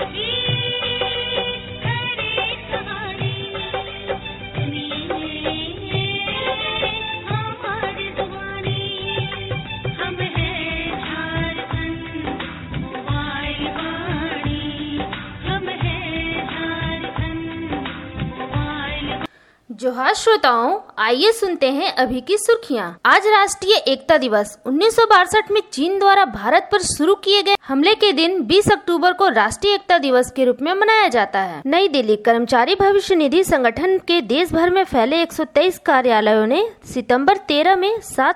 जोहार श्रोताओं, आइए सुनते हैं अभी की सुर्खियां। आज राष्ट्रीय एकता दिवस 1962 में चीन द्वारा भारत पर शुरू किए गए हमले के दिन 20 अक्टूबर को राष्ट्रीय एकता दिवस के रूप में मनाया जाता है। नई दिल्ली कर्मचारी भविष्य निधि संगठन के देश भर में फैले 123 कार्यालयों ने सितंबर 13 में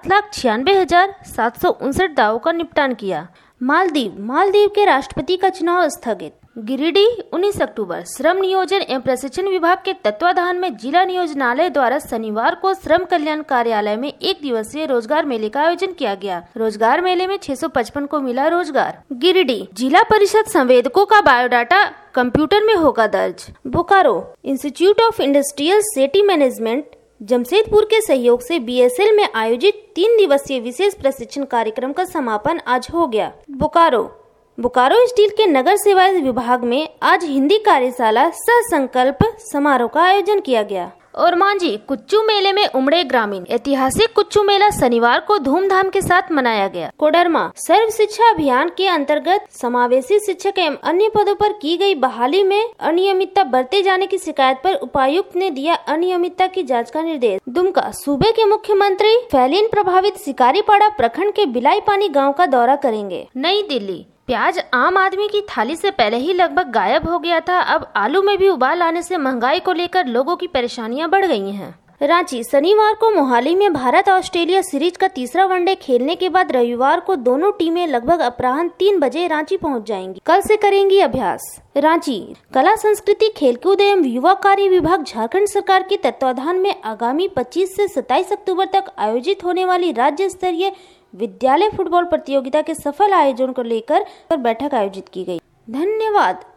7,96,759 दावों का निपटान किया। मालदीव के राष्ट्रपति का चुनाव स्थगित। गिरिडीह 19 अक्टूबर श्रम नियोजन एवं प्रशिक्षण विभाग के तत्वाधान में जिला नियोजनालय द्वारा शनिवार को श्रम कल्याण कार्यालय में 1 दिवसीय रोजगार मेले का आयोजन किया गया। रोजगार मेले में 655 को मिला रोजगार। गिरिडीह जिला परिषद संवेदकों का बायोडाटा कंप्यूटर में होगा दर्ज। Bokaro institute of industrial city management Jamshedpur के सहयोग से बीएसएल में आयोजित 3 दिवसीय विशेष प्रशिक्षण कार्यक्रम का समापन आज हो गया। बोकारो स्टील के नगर सेवा विभाग में आज हिंदी कार्यशाला सह संकल्प समारोह का आयोजन किया गया। और मांझी कुच्चू मेले में उमड़े ग्रामीण। ऐतिहासिक कुच्चू मेला शनिवार को धूमधाम के साथ मनाया गया। कोडरमा सर्व शिक्षा अभियान के अंतर्गत समावेशी शिक्षक एवं अन्य पदों पर की गई बहाली में अनियमितता बरते जाने की शिकायत पर उपायुक्त ने दिया अनियमितता की जांच का निर्देश। दुमका सूबे के मुख्यमंत्री फैलिन प्रभावित शिकारीपाड़ा प्रखंड के बिलाई पानी गाँव का दौरा करेंगे। नई दिल्ली प्याज आम आदमी की थाली से पहले ही लगभग गायब हो गया था। अब आलू में भी उबाल आने से महंगाई को लेकर लोगों की परेशानियां बढ़ गई हैं। रांची शनिवार को मोहाली में भारत ऑस्ट्रेलिया सीरीज का तीसरा वनडे खेलने के बाद रविवार को दोनों टीमें लगभग अपराह्न 3 बजे रांची पहुंच जाएंगी। कल से करेंगी अभ्यास। रांची कला संस्कृति खेलकूद एवं युवा कार्य विभाग झारखंड सरकार के तत्वाधान में आगामी 25 से 27 अक्टूबर तक आयोजित होने वाली राज्य स्तरीय विद्यालय फुटबॉल प्रतियोगिता के सफल आयोजन को लेकर बैठक आयोजित की गई। धन्यवाद।